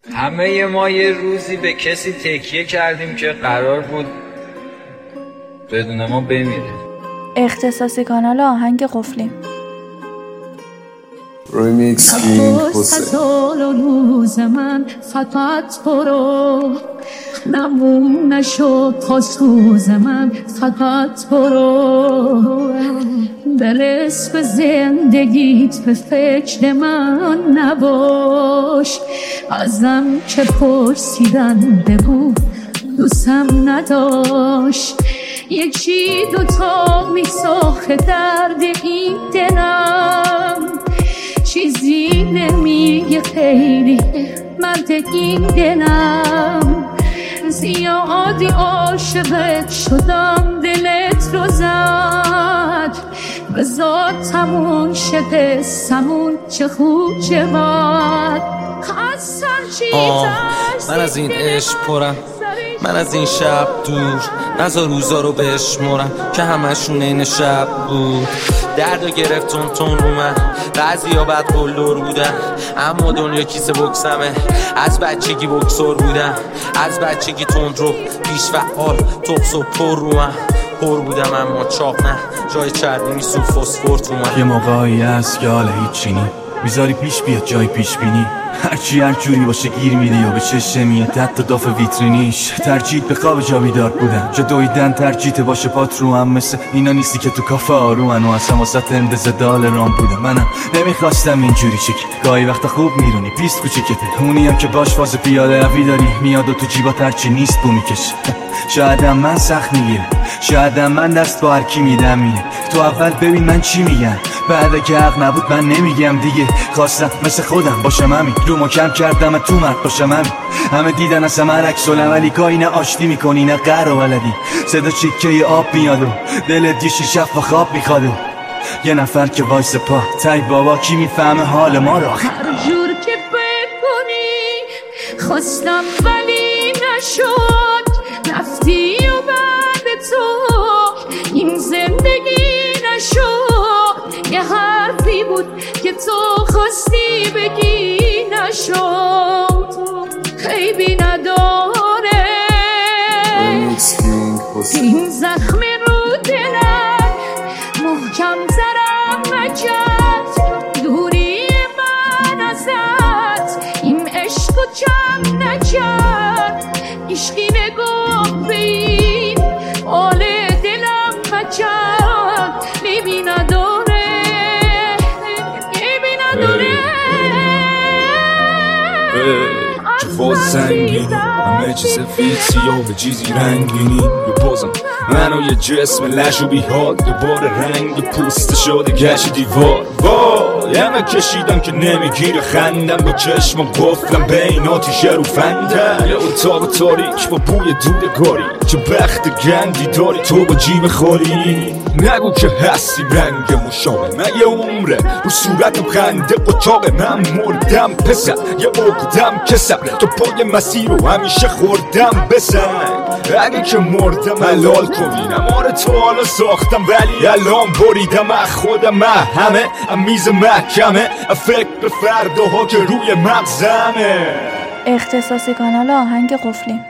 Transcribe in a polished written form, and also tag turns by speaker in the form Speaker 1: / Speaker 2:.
Speaker 1: همه ما یه روزی به کسی تکیه کردیم که قرار بود بدون ما بمیره.
Speaker 2: اختصاصی کانال آهنگ قفلی.
Speaker 3: ریمیکس کینگ حسین.
Speaker 4: سال و روز من فقط برو، نمون نشد تا سوز من فقط برو، برس به زندگیت به فکر من نباش، ازم که پرسیدن بگو دوستم نداشت، یکی دوتا میساخه درد این دلم، چیزی نمیگه خیلی مرد این دلم، زیادی عاشقت شدم دلت رو زد، بذار تمون شه قصمون چه خوب چه بد،
Speaker 5: من از این عشق پرم، من از این شب دور، نزار روزا رو بشمرم که همشون این شب بود، دردو گرفت تون رو من، بعضی ها بد قلدر بودن، اما دنیا کیسه بکسمه، از بچگی بکسور بودم، از بچگی تند رو پیش فعال توقس و پر رو من، پر بودم اما چاق نه، جای چربی میسو فسفر تو من.
Speaker 6: یه موقعی هست که حالا هیچی نی میذاری پیش بیاد جای پیش بینی، هرچی هر جوری باشه گیر میدی و به چشم میاد حتی داف ویترینیش، ترجیت به خواب جا بیدار بودن، جا دویدن ترجیت باشه پات رو هم، مثل اینا نیستی که تو کافه آرومن و اصلا واسه اندازه دال رام بودم، منم نمیخواستم اینجوری چک، گاهی وقتا خوب میرونی پیست کوچیکته، اونی هم که باش فاز پیاده روی داری میاد و تو جیبات هرچی نیست بو میکشه، شایدم من سخت میگیره، شایدم من دست با هرکی میدم میره، تو اول ببین من چی میگم، بعد که حق نبود من نمیگم دیگه، خواستم مثل خودم باشم همین، رو ما کم کردم تو مرد باشم همین، همه دیدن از من عکس العملی که اینه آشتی میکنی نه قهر و ولدی، صدا چیکه آب میاد و دلت یه شیشف و خواب میخواد و یه نفر که وایس پا تای بابا کی میفهمه حال ما رو،
Speaker 4: هر جور که بکنی خواستم ولی نشد، رفتی و بعد تو این زندگی نشد، یه حرفی بود که تو خواستی بگی نشد، خیبی نداره این زخم رو دلم، محکم زرم نکرد دوری من ازت، این عشق رو کم نکرد، عشقی نگاه به این حال دلم نکرد، لیبی نداره لیبی نداره،
Speaker 7: جفاز سنگینی همه چیز سفید سیاه به چیزی رنگینی، یا بازم منو یه جسم لش و بیحال، دوباره رنگ پوست شده گشت دیوار، وای همه کشیدم که نمیگیره خندم، با چشم قفلم بین آتیشه رو فندم، یه اتاق تاریک با بوی دودگاری، چه بخت گندی داری تو با جیب خالی، نگو که هستی رنگ مشابه من، یه عمره رو صورتم خنده قچاقه، من مردم پسر یه عقدم کسر، تو پای مسیر رو همیشه خوردم بسنگ، اگه که مردم حلال کنینم، آره تو حالا ساختم ولی الان بریدم از خودم، همه میز محکمه، فکر به فرداها که روی مغزمه.
Speaker 2: اختصاصی کانال آهنگ قفلی.